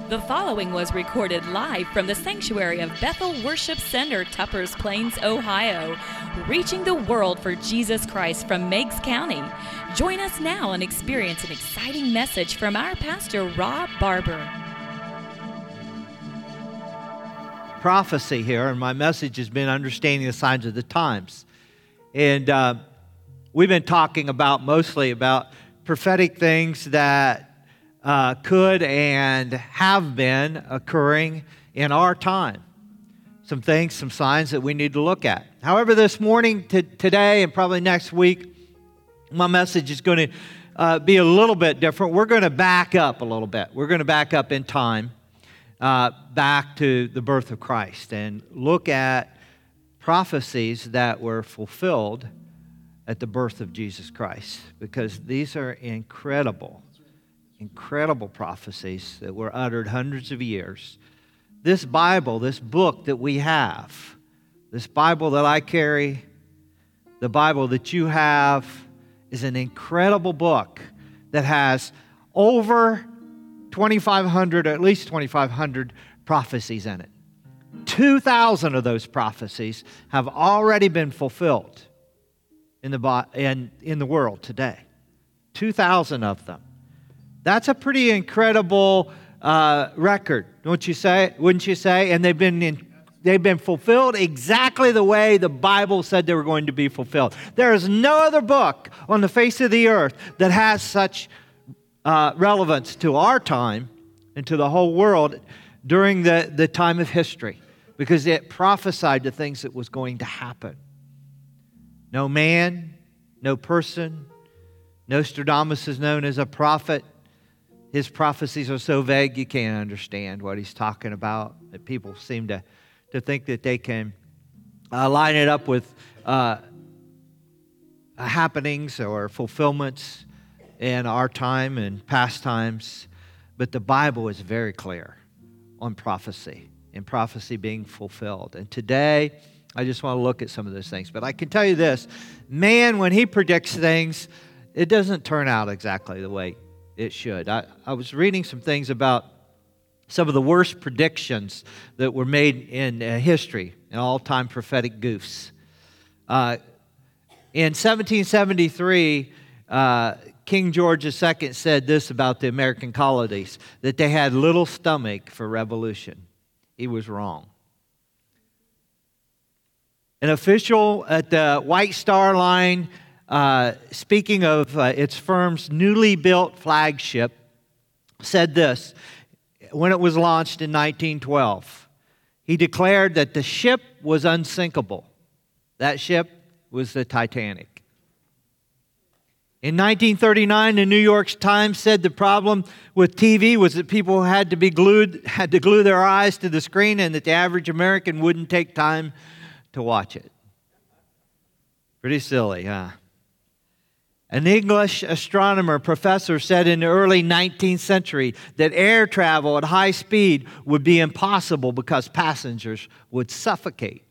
The following was recorded live from the sanctuary of Bethel Worship Center, Tuppers Plains, Ohio, reaching the world for Jesus Christ from Meigs County. Join us now and experience an exciting message from our pastor, Rob Barber. Prophecy here, and my message has been understanding the signs of the times. And we've been talking mostly about prophetic things that could and have been occurring in our time. Some things, some signs that we need to look at. However, this morning, today, and probably next week, my message is going to be a little bit different. We're going to back up a little bit. We're going to back up in time, back to the birth of Christ, and look at prophecies that were fulfilled at the birth of Jesus Christ, because these are incredible prophecies that were uttered hundreds of years. This Bible, this book that we have, this Bible that I carry, the Bible that you have, is an incredible book that has over 2,500, at least 2,500 prophecies in it. 2,000 of those prophecies have already been fulfilled in the world today. 2,000 of them. That's a pretty incredible record, wouldn't you say? And they've been fulfilled exactly the way the Bible said they were going to be fulfilled. There is no other book on the face of the earth that has such relevance to our time and to the whole world during the time of history, because it prophesied the things that was going to happen. No man, no person, Nostradamus is known as a prophet. His prophecies are so vague you can't understand what he's talking about. That people seem to think that they can line it up with happenings or fulfillments in our time and past times. But the Bible is very clear on prophecy and prophecy being fulfilled. And today, I just want to look at some of those things. But I can tell you this, man, when he predicts things, it doesn't turn out exactly the way it should. I was reading some things about some of the worst predictions that were made in history, and all-time prophetic goofs. In 1773, King George II said this about the American colonies, that they had little stomach for revolution. He was wrong. An official at the White Star Line, speaking of its firm's newly built flagship, said this when it was launched in 1912. He declared that the ship was unsinkable. That ship was the Titanic. In 1939, the New York Times said the problem with TV was that people had to glue their eyes to the screen, and that the average American wouldn't take time to watch it. Pretty silly, huh? An English astronomer professor said in the early 19th century that air travel at high speed would be impossible because passengers would suffocate.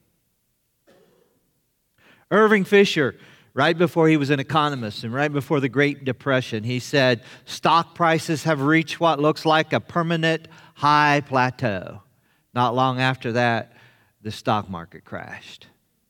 Irving Fisher, right before he was an economist and right before the Great Depression, he said, stock prices have reached what looks like a permanent high plateau. Not long after that, the stock market crashed.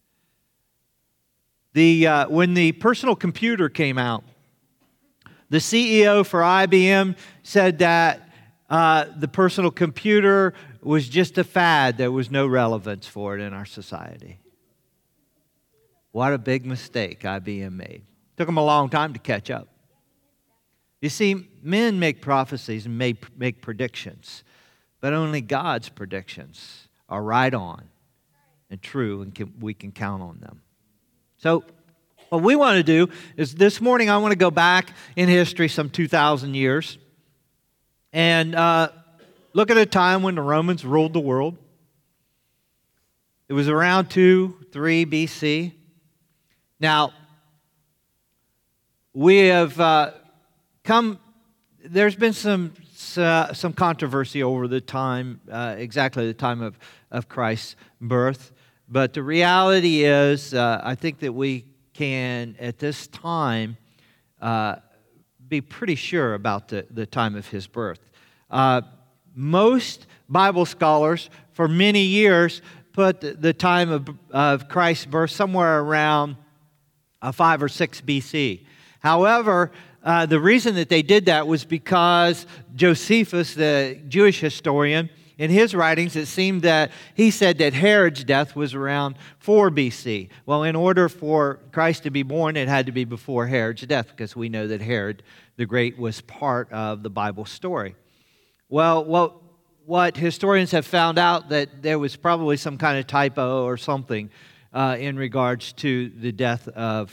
When the personal computer came out, the CEO for IBM said that the personal computer was just a fad. There was no relevance for it in our society. What a big mistake IBM made. Took them a long time to catch up. You see, men make prophecies and make predictions, but only God's predictions are right on and true, and we can count on them. So what we want to do is this morning I want to go back in history some 2,000 years and look at a time when the Romans ruled the world. It was around 2-3 BC. Now, we have there's been some controversy over the time, exactly the time of Christ's birth. But the reality is, I think that we can, at this time, be pretty sure about the time of his birth. most Bible scholars for many years put the time of Christ's birth somewhere around 5 or 6 BC. However, the reason that they did that was because Josephus, the Jewish historian, in his writings, it seemed that he said that Herod's death was around 4 BC. Well, in order for Christ to be born, it had to be before Herod's death, because we know that Herod the Great was part of the Bible story. Well, what historians have found out that there was probably some kind of typo or something in regards to the death of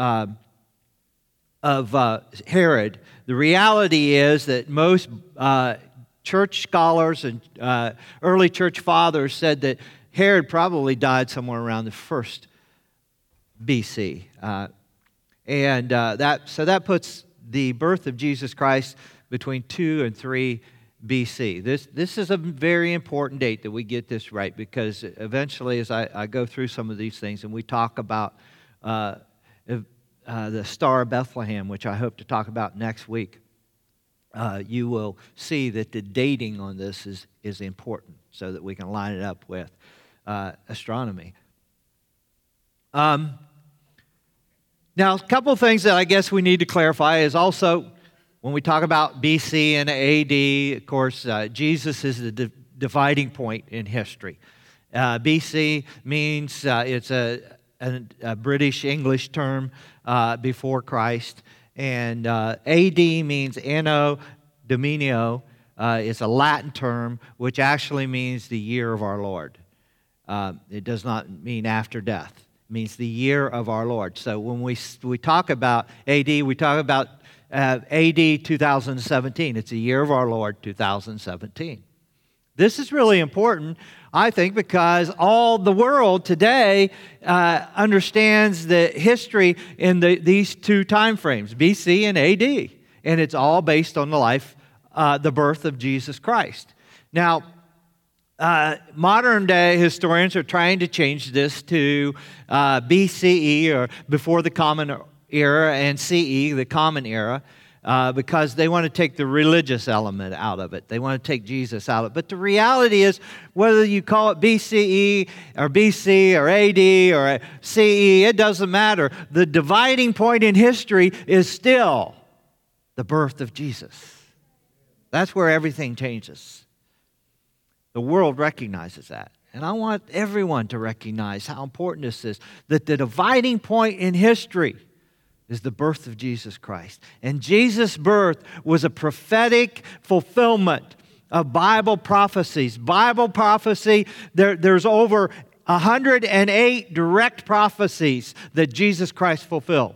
Herod. The reality is that most church scholars and early church fathers said that Herod probably died somewhere around the 1st BC. So that puts the birth of Jesus Christ between 2 and 3 BC. This is a very important date that we get this right, because eventually, as I go through some of these things and we talk about the Star of Bethlehem, which I hope to talk about next week, you will see that the dating on this is important, so that we can line it up with astronomy. Now, a couple of things that I guess we need to clarify is also, when we talk about BC and AD, of course, Jesus is the dividing point in history. BC means it's a British English term before Christ. And AD means Anno Dominio. It's a Latin term, which actually means the year of our Lord. It does not mean after death. It means the year of our Lord. So when we talk about AD, we talk about AD 2017. It's the year of our Lord, 2017. This is really important, I think, because all the world today understands the history in these two time frames, BC and AD. And it's all based on the birth of Jesus Christ. Now, modern day historians are trying to change this to BCE, or before the Common Era, and CE, the Common Era, because they want to take the religious element out of it. They want to take Jesus out of it. But the reality is, whether you call it BCE or BC or AD or CE, it doesn't matter. The dividing point in history is still the birth of Jesus. That's where everything changes. The world recognizes that. And I want everyone to recognize how important this is, that the dividing point in history is the birth of Jesus Christ. And Jesus' birth was a prophetic fulfillment of Bible prophecies. Bible prophecy, there's over 108 direct prophecies that Jesus Christ fulfilled.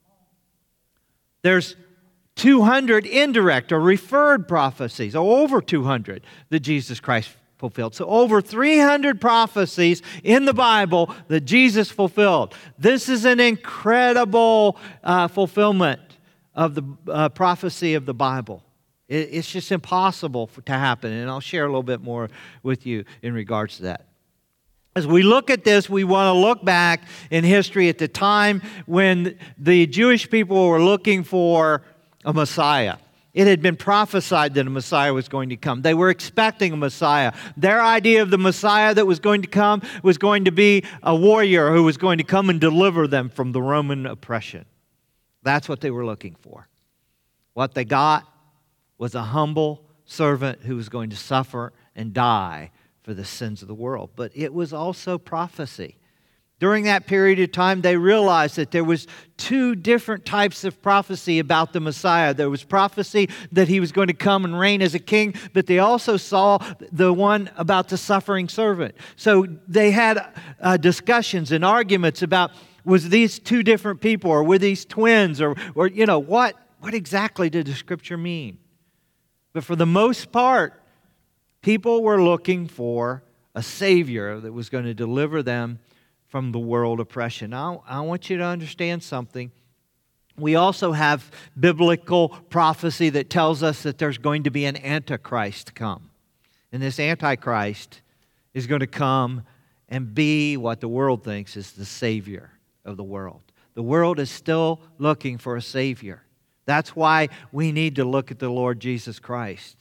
There's 200 indirect or referred prophecies, or over 200 that Jesus Christ fulfilled. So over 300 prophecies in the Bible that Jesus fulfilled. This is an incredible fulfillment of the prophecy of the Bible. It's just impossible to happen, and I'll share a little bit more with you in regards to that. As we look at this, we want to look back in history at the time when the Jewish people were looking for a Messiah. It had been prophesied that a Messiah was going to come. They were expecting a Messiah. Their idea of the Messiah that was going to come was going to be a warrior who was going to come and deliver them from the Roman oppression. That's what they were looking for. What they got was a humble servant who was going to suffer and die for the sins of the world. But it was also prophecy. During that period of time, they realized that there was two different types of prophecy about the Messiah. There was prophecy that he was going to come and reign as a king, but they also saw the one about the suffering servant. So they had discussions and arguments about, was these two different people, or were these twins, or what exactly did the Scripture mean? But for the most part, people were looking for a Savior that was going to deliver them from the world oppression. Now, I want you to understand something. We also have biblical prophecy that tells us that there's going to be an Antichrist come. And this Antichrist is going to come and be what the world thinks is the Savior of the world. The world is still looking for a Savior. That's why we need to look at the Lord Jesus Christ.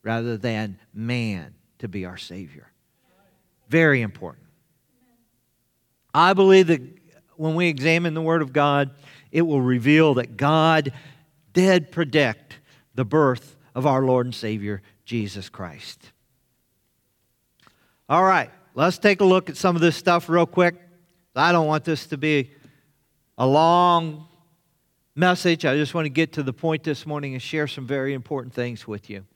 rather than man to be our Savior. Very important. I believe that when we examine the Word of God, it will reveal that God did predict the birth of our Lord and Savior, Jesus Christ. All right, let's take a look at some of this stuff real quick. I don't want this to be a long message. I just want to get to the point this morning and share some very important things with you.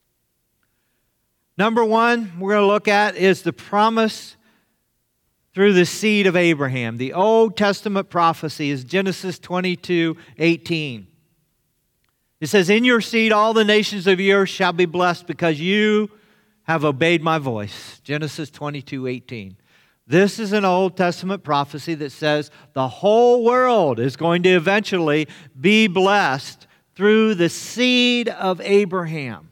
Number one we're going to look at is the promise through the seed of Abraham. The Old Testament prophecy is Genesis 22:18. It says, "In your seed all the nations of the earth shall be blessed because you have obeyed my voice." Genesis 22:18. This is an Old Testament prophecy that says the whole world is going to eventually be blessed through the seed of Abraham.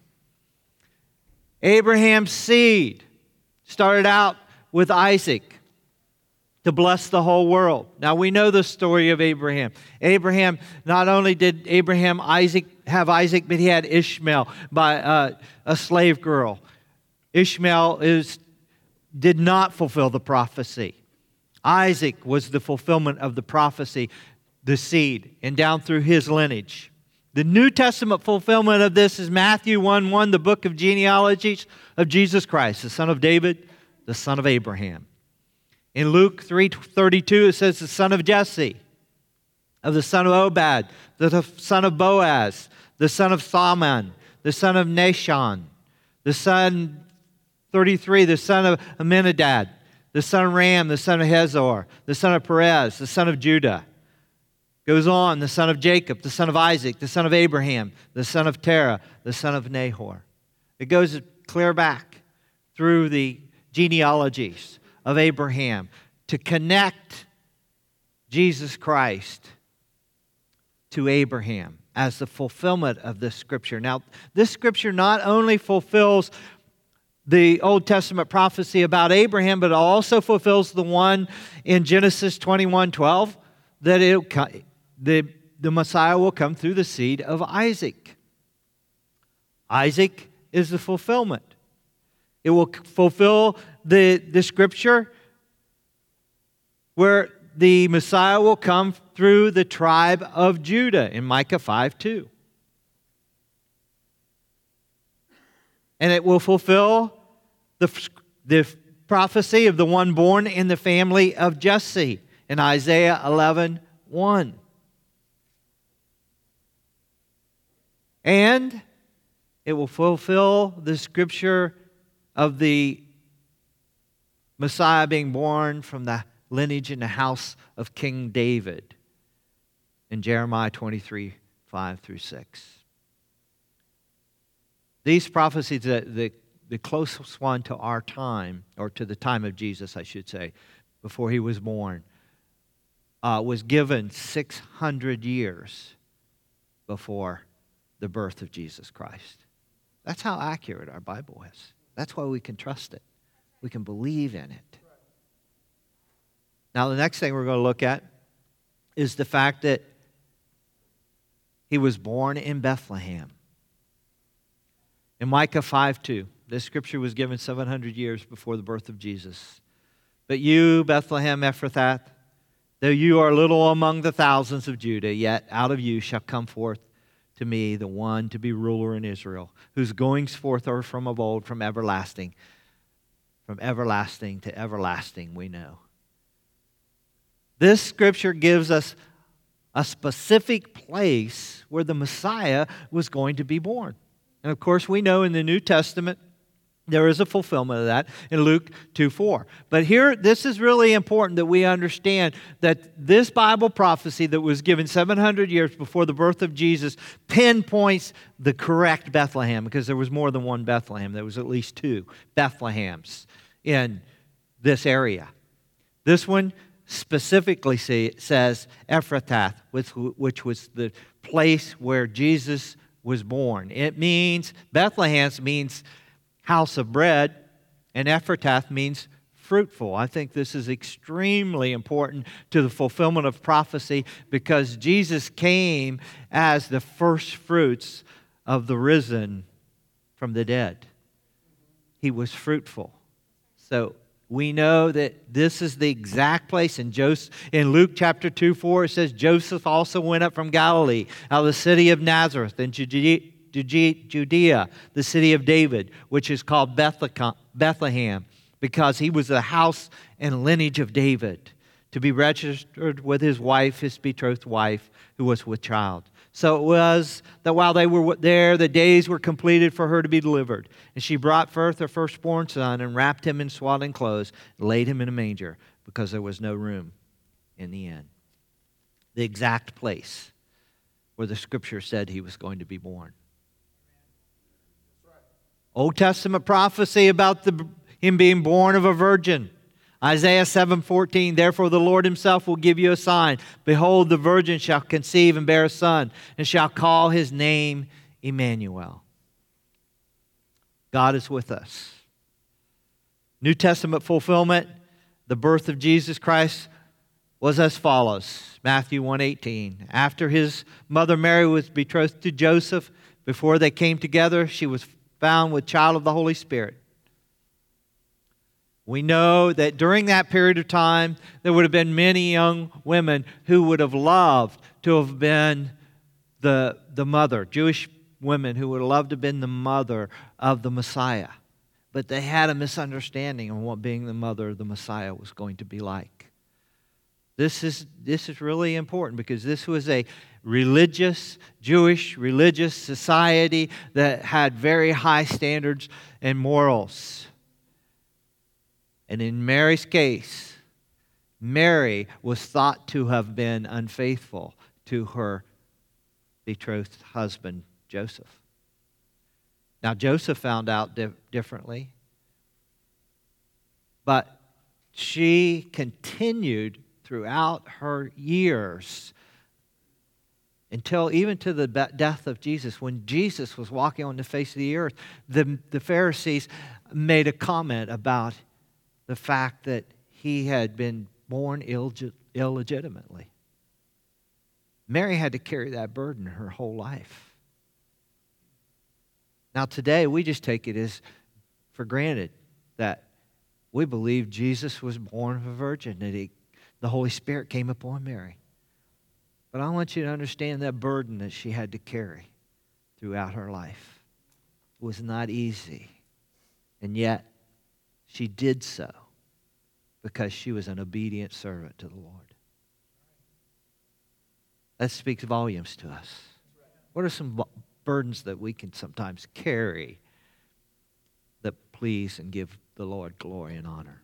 Abraham's seed started out with Isaac to bless the whole world. Now we know the story of Abraham. Abraham, not only did Abraham have Isaac, but he had Ishmael by a slave girl. Ishmael did not fulfill the prophecy. Isaac was the fulfillment of the prophecy, the seed, and down through his lineage. The New Testament fulfillment of this is Matthew 1:1, the book of genealogies of Jesus Christ, the son of David, the son of Abraham. In Luke 3:32, it says the son of Jesse, of the son of Obed, the son of Boaz, the son of Salmon, the son of Nahshon, the son 33, the son of Amminadab, the son of Ram, the son of Hezor, the son of Perez, the son of Judah. Goes on, the son of Jacob, the son of Isaac, the son of Abraham, the son of Terah, the son of Nahor. It goes clear back through the genealogies of Abraham to connect Jesus Christ to Abraham as the fulfillment of this scripture. Now, this scripture not only fulfills the Old Testament prophecy about Abraham, but it also fulfills the one in Genesis 21:12 that the Messiah will come through the seed of Isaac. Isaac is the fulfillment. It will fulfill the scripture where the Messiah will come through the tribe of Judah in Micah 5:2. And it will fulfill the prophecy of the one born in the family of Jesse in Isaiah 11:1. And it will fulfill the scripture of the Messiah being born from the lineage and the house of King David in Jeremiah 23:5-6. These prophecies, the closest one to our time, or to the time of Jesus, I should say, before he was born, was given 600 years before the birth of Jesus Christ. That's how accurate our Bible is. That's why we can trust it. We can believe in it. Now, the next thing we're going to look at is the fact that he was born in Bethlehem. In Micah 5:2, this scripture was given 700 years before the birth of Jesus. "But you, Bethlehem Ephrathah, though you are little among the thousands of Judah, yet out of you shall come forth to me the one to be ruler in Israel, whose goings forth are from of old, from everlasting to everlasting, we know." This scripture gives us a specific place where the Messiah was going to be born. And of course, we know in the New Testament, there is a fulfillment of that in Luke 2:4. But here, this is really important that we understand that this Bible prophecy that was given 700 years before the birth of Jesus pinpoints the correct Bethlehem, because there was more than one Bethlehem. There was at least two Bethlehems in this area. This one specifically says Ephrathah, which was the place where Jesus was born. It means, Bethlehem means house of bread, and Ephrathah means fruitful. I think this is extremely important to the fulfillment of prophecy, because Jesus came as the first fruits of the risen from the dead. He was fruitful. So we know that this is the exact place. In Luke chapter 2:4, it says, Joseph also went up from Galilee, out of the city of Nazareth, in Judea, the city of David, which is called Bethlehem, because he was the house and lineage of David, to be registered with his wife, his betrothed wife, who was with child. So it was that while they were there, the days were completed for her to be delivered. And she brought forth her firstborn son and wrapped him in swaddling clothes and laid him in a manger, because there was no room in the inn. The exact place where the Scripture said he was going to be born. Old Testament prophecy about him being born of a virgin. Isaiah 7:14, therefore the Lord himself will give you a sign. Behold, the virgin shall conceive and bear a son, and shall call his name Emmanuel. God is with us. New Testament fulfillment, the birth of Jesus Christ was as follows. Matthew 1:18. After his mother Mary was betrothed to Joseph, before they came together, she was found with child of the Holy Spirit. We know that during that period of time, there would have been many young women who would have loved to have been the mother, Jewish women who would have loved to have been the mother of the Messiah. But they had a misunderstanding of what being the mother of the Messiah was going to be like. This is really important, because this was a Jewish religious society that had very high standards and morals. And in Mary's case, Mary was thought to have been unfaithful to her betrothed husband, Joseph. Now, Joseph found out differently, but she continued throughout her years until even to the death of Jesus. When Jesus was walking on the face of the earth, the Pharisees made a comment about the fact that he had been born illegitimately. Mary had to carry that burden her whole life. Now today, we just take it as for granted that we believe Jesus was born of a virgin, that the Holy Spirit came upon Mary. But I want you to understand that burden that she had to carry throughout her life. It was not easy. And yet, she did so because she was an obedient servant to the Lord. That speaks volumes to us. What are some burdens that we can sometimes carry that please and give the Lord glory and honor?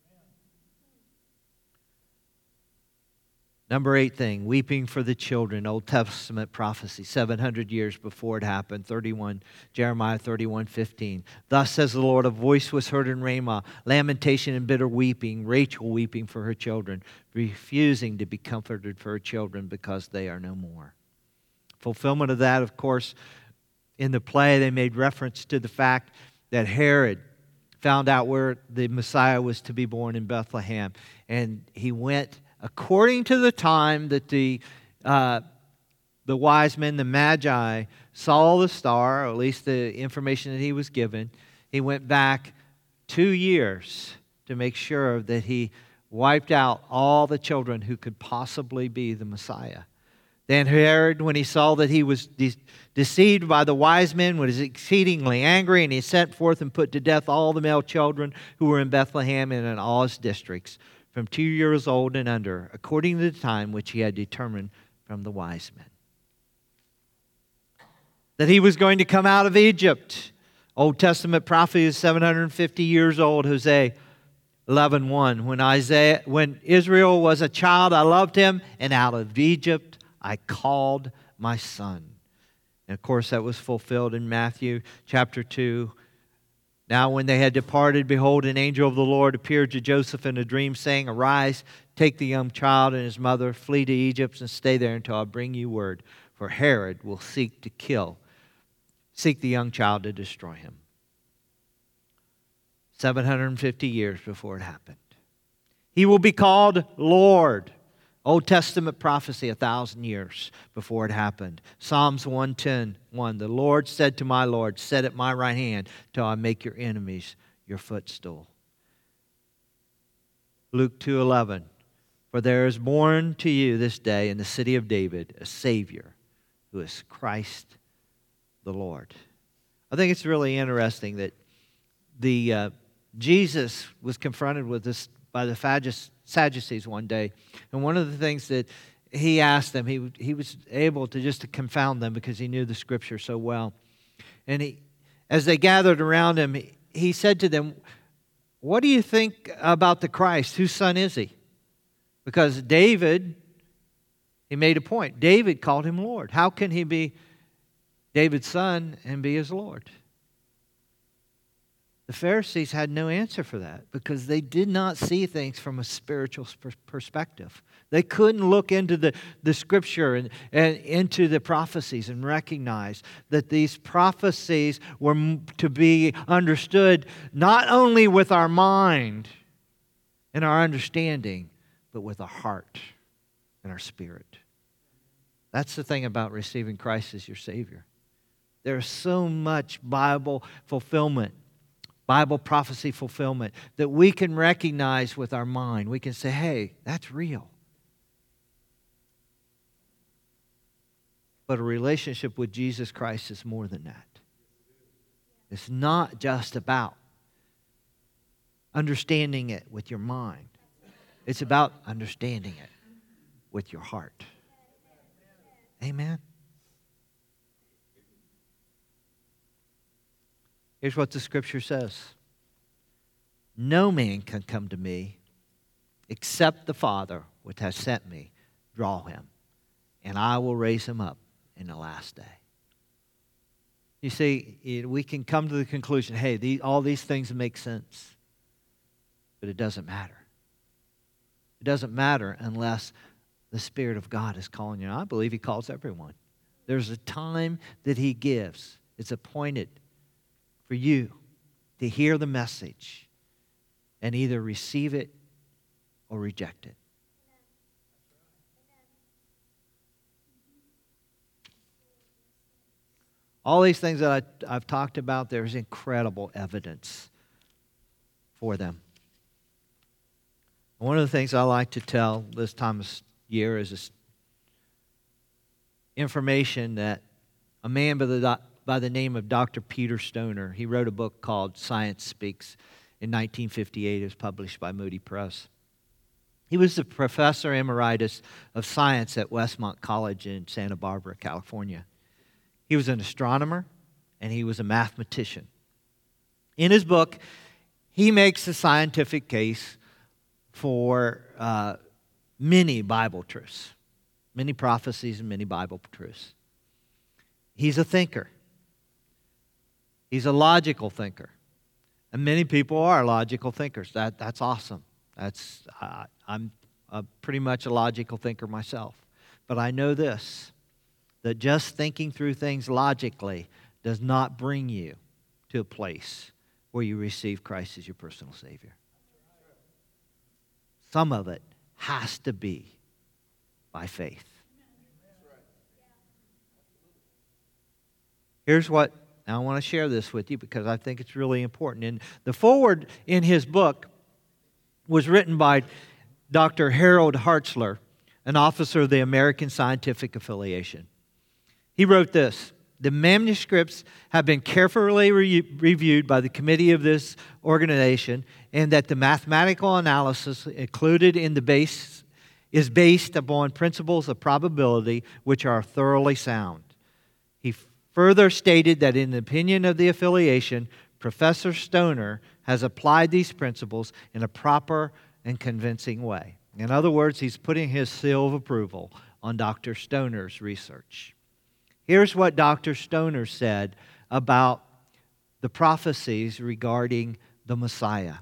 Number 8 thing, weeping for the children, Old Testament prophecy, 700 years before it happened, Jeremiah 31:15. Thus says the Lord, a voice was heard in Ramah, lamentation and bitter weeping, Rachel weeping for her children, refusing to be comforted for her children because they are no more. Fulfillment of that, of course, in the play they made reference to the fact that Herod found out where the Messiah was to be born in Bethlehem, and he went according to the time that the wise men, the Magi, saw the star, or at least the information that he was given. He went back 2 years to make sure that he wiped out all the children who could possibly be the Messiah. Then Herod, when he saw that he was deceived by the wise men, was exceedingly angry, and he sent forth and put to death all the male children who were in Bethlehem and in all his districts, from 2 years old and under, according to the time which he had determined from the wise men. That he was going to come out of Egypt. Old Testament prophecy is 750 years old, Hosea 11:1. When Israel was a child, I loved him, and out of Egypt I called my son. And of course, that was fulfilled in Matthew chapter 2. Now when they had departed, behold, an angel of the Lord appeared to Joseph in a dream, saying, arise, take the young child and his mother, flee to Egypt, and stay there until I bring you word. For Herod will seek the young child to destroy him. 750 years before it happened. He will be called Lord. Old Testament prophecy 1,000 years before it happened. Psalms 110:1. The Lord said to my Lord, sit at my right hand till I make your enemies your footstool. Luke 2:11. For there is born to you this day in the city of David a Savior who is Christ the Lord. I think it's really interesting that Jesus was confronted with this by the Sadducees one day. And one of the things that he asked them, he was able to just to confound them because he knew the Scripture so well. And as they gathered around him, he said to them, what do you think about the Christ? Whose son is he? Because David, he made a point. David called him Lord. How can he be David's son and be his Lord? The Pharisees had no answer for that because they did not see things from a spiritual perspective. They couldn't look into the Scripture and into the prophecies and recognize that these prophecies were to be understood not only with our mind and our understanding, but with our heart and our spirit. That's the thing about receiving Christ as your Savior. There's so much Bible fulfillment, Bible prophecy fulfillment that we can recognize with our mind. We can say, hey, that's real. But a relationship with Jesus Christ is more than that. It's not just about understanding it with your mind. It's about understanding it with your heart. Amen. Here's what the Scripture says. No man can come to me except the Father which has sent me draw him, and I will raise him up in the last day. You see, we can come to the conclusion, hey, all these things make sense, but it doesn't matter. It doesn't matter unless the Spirit of God is calling you. I believe He calls everyone. There's a time that He gives. It's appointed for you to hear the message and either receive it or reject it. All these things that I've talked about, there's incredible evidence for them. One of the things I like to tell this time of year is this information that a man by the name of Dr. Peter Stoner, he wrote a book called Science Speaks in 1958. It was published by Moody Press. He was the professor emeritus of science at Westmont College in Santa Barbara, California. He was an astronomer and he was a mathematician. In his book, he makes a scientific case for many Bible truths, many prophecies and many Bible truths. He's a thinker. He's a logical thinker. And many people are logical thinkers. That's awesome. I'm pretty much a logical thinker myself. But I know this, that just thinking through things logically does not bring you to a place where you receive Christ as your personal Savior. Some of it has to be by faith. Here's what, and I want to share this with you because I think it's really important. And the foreword in his book was written by Dr. Harold Hartzler, an officer of the American Scientific Affiliation. He wrote this: the manuscripts have been carefully reviewed by the committee of this organization, and that the mathematical analysis included in the base is based upon principles of probability which are thoroughly sound. He further stated that in the opinion of the affiliation, Professor Stoner has applied these principles in a proper and convincing way. In other words, he's putting his seal of approval on Dr. Stoner's research. Here's what Dr. Stoner said about the prophecies regarding the Messiah.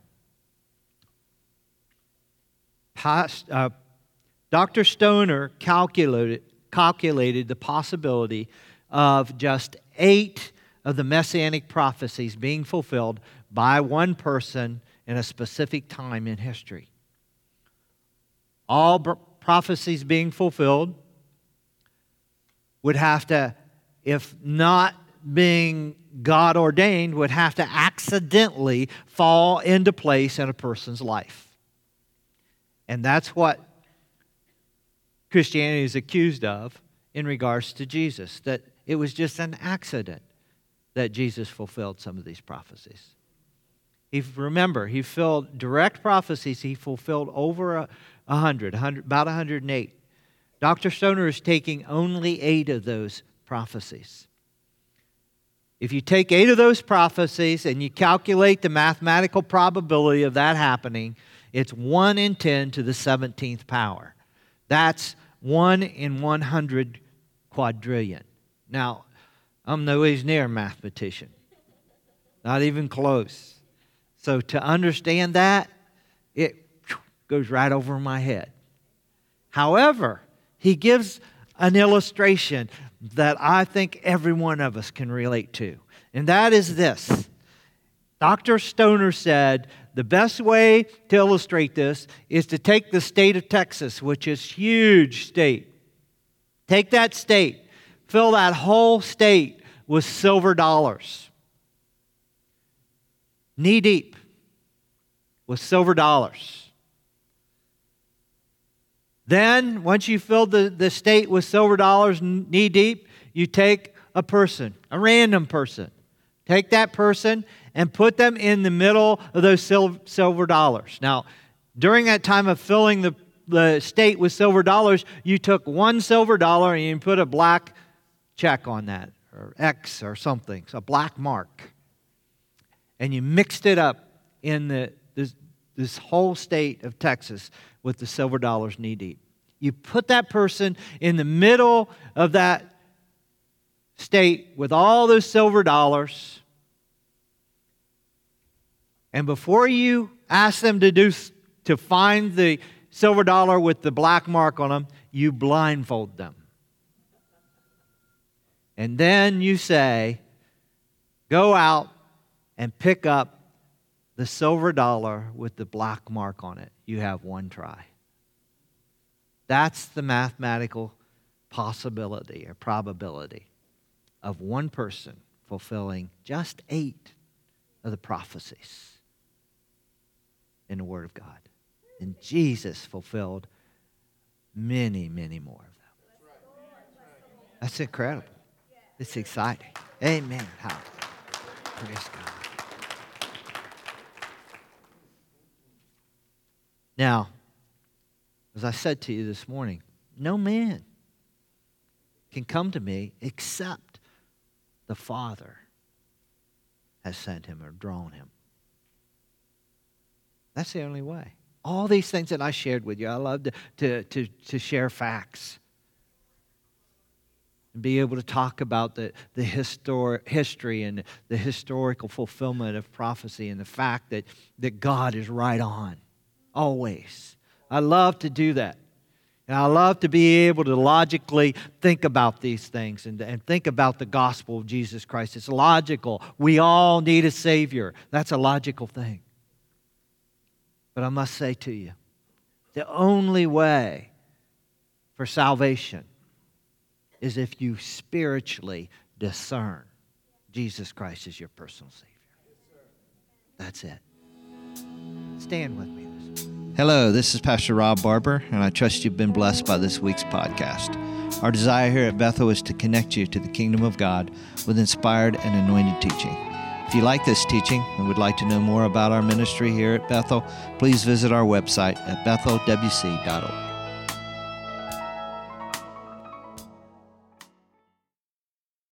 Dr. Stoner calculated the possibility of just 8 of the messianic prophecies being fulfilled by one person in a specific time in history. All prophecies being fulfilled would have to, if not being God ordained, would have to accidentally fall into place in a person's life. And that's what Christianity is accused of in regards to Jesus, that it was just an accident that Jesus fulfilled some of these prophecies. Remember, he filled direct prophecies. He fulfilled over 100, about 108. Dr. Stoner is taking only 8 of those prophecies. If you take 8 of those prophecies and you calculate the mathematical probability of that happening, it's 1 in 10 to the 17th power. That's 1 in 100 quadrillion. Now, I'm nowhere near a mathematician. Not even close. So to understand that, it goes right over my head. However, he gives an illustration that I think every one of us can relate to. And that is this. Dr. Stoner said the best way to illustrate this is to take the state of Texas, which is a huge state. Take that state, fill that whole state with silver dollars. Knee deep with silver dollars. Then, once you filled the state with silver dollars knee deep, you take a person, a random person. Take that person and put them in the middle of those silver dollars. Now, during that time of filling the state with silver dollars, you took one silver dollar and you put a black check on that, or X or something, so a black mark. And you mixed it up in this whole state of Texas with the silver dollars knee deep. You put that person in the middle of that state with all those silver dollars, and before you ask them to find the silver dollar with the black mark on them, you blindfold them. And then you say, go out and pick up the silver dollar with the black mark on it. You have one try. That's the mathematical possibility or probability of one person fulfilling just 8 of the prophecies in the Word of God. And Jesus fulfilled many, many more of them. That's incredible. It's exciting. Amen. Hallelujah. Praise God. Now, as I said to you this morning, no man can come to me except the Father has sent him or drawn him. That's the only way. All these things that I shared with you, I love to share facts. And be able to talk about the history and the historical fulfillment of prophecy and the fact that God is right on. Always. I love to do that. And I love to be able to logically think about these things and think about the gospel of Jesus Christ. It's logical. We all need a Savior. That's a logical thing. But I must say to you, the only way for salvation is if you spiritually discern Jesus Christ as your personal Savior. That's it. Stand with me. Hello, this is Pastor Rob Barber, and I trust you've been blessed by this week's podcast. Our desire here at Bethel is to connect you to the kingdom of God with inspired and anointed teaching. If you like this teaching and would like to know more about our ministry here at Bethel, please visit our website at bethelwc.org.